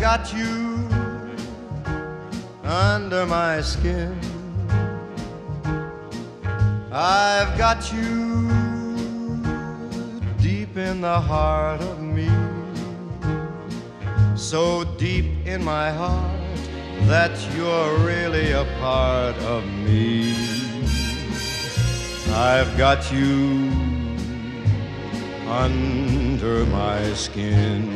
got you under my skin. I've got you deep in the heart of me, so deep in my heart that you're really a part of me. I've got you under my skin.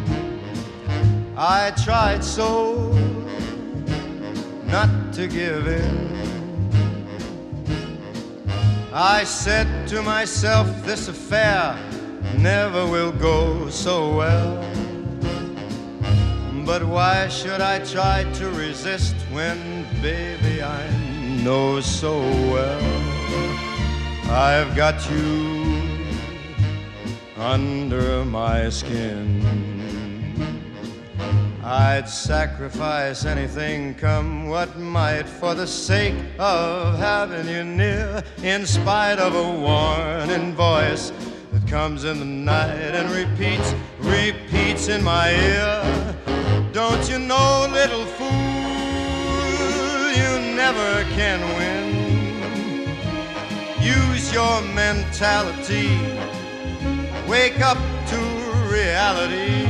I tried so not to give in. I said to myself, this affair never will go so well. But why should I try to resist when, baby, I know so well I've got you under my skin. I'd sacrifice anything, come what might, for the sake of having you near, in spite of a warning voice that comes in the night and repeats in my ear. Don't you know, little fool, you never can win. Use your mentality, wake up to reality.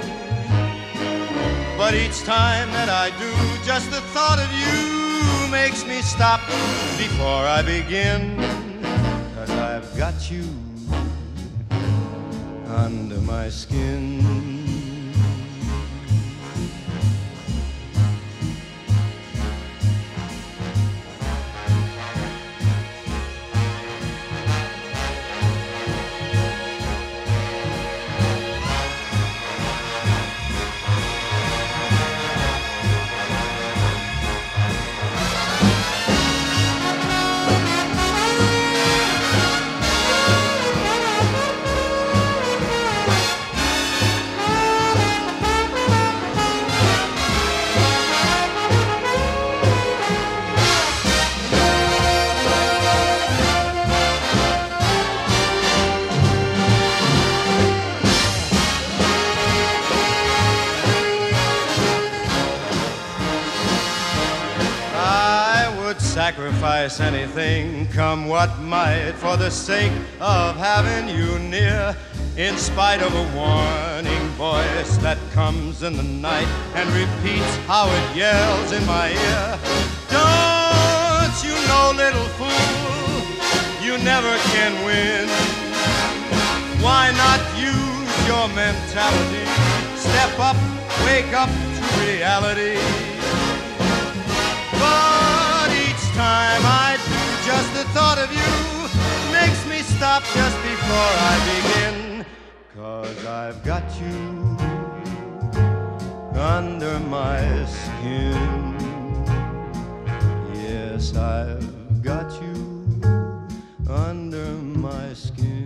But each time that I do, just the thought of you makes me stop before I begin. 'Cause I've got you under my skin. Sacrifice anything, come what might, for the sake of having you near, in spite of a warning voice that comes in the night and repeats how it yells in my ear. Don't you know, little fool, you never can win. Why not use your mentality? Step up, wake up to reality. But each time I do, just the thought of you makes me stop just before I begin. 'Cause I've got you under my skin. Yes, I've got you under my skin.